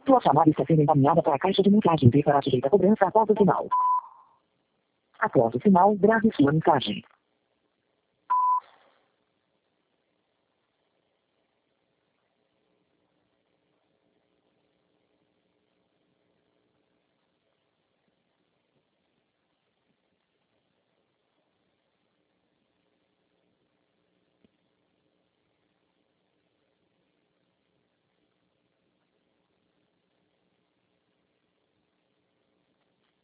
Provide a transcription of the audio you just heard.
Sua chamada está sendo encaminhada para a caixa de mensagens e será sujeita a cobrança após o sinal. Após o sinal, grave sua mensagem.